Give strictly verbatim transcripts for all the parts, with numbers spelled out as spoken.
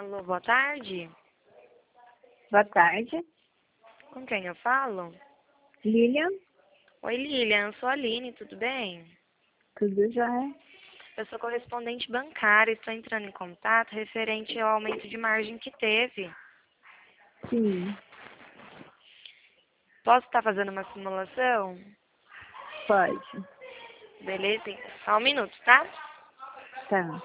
Alô, boa tarde. Boa tarde. Com quem eu falo? Lilian, Oi, Lilian, eu sou a Aline, tudo bem? tudo jóia? Eu sou correspondente bancária, estou entrando em contato referente ao aumento de margem que teve. Sim, Posso estar fazendo uma simulação? pode. Beleza? Então, só um minuto, tá? Tá.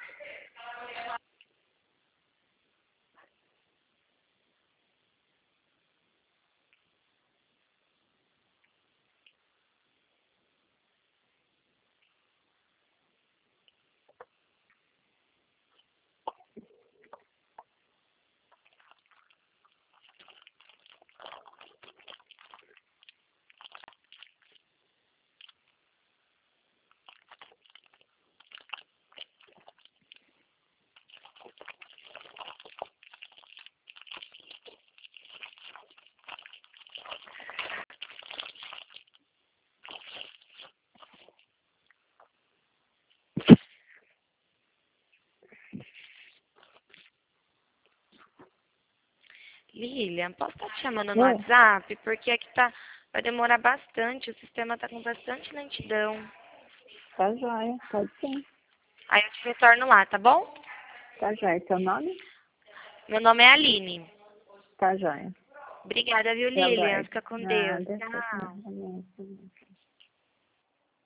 Lilian, posso estar te chamando no Oi, WhatsApp? Porque aqui tá, vai demorar bastante, o sistema tá com bastante lentidão. tá jóia. Pode sim. Aí eu te retorno lá, tá bom? Tá jóia. Seu nome? Meu nome é Aline. Tá jóia. Obrigada, viu, Eu Lilian? aguardo. Fica com Deus. Nada. Tá Tchau. bom.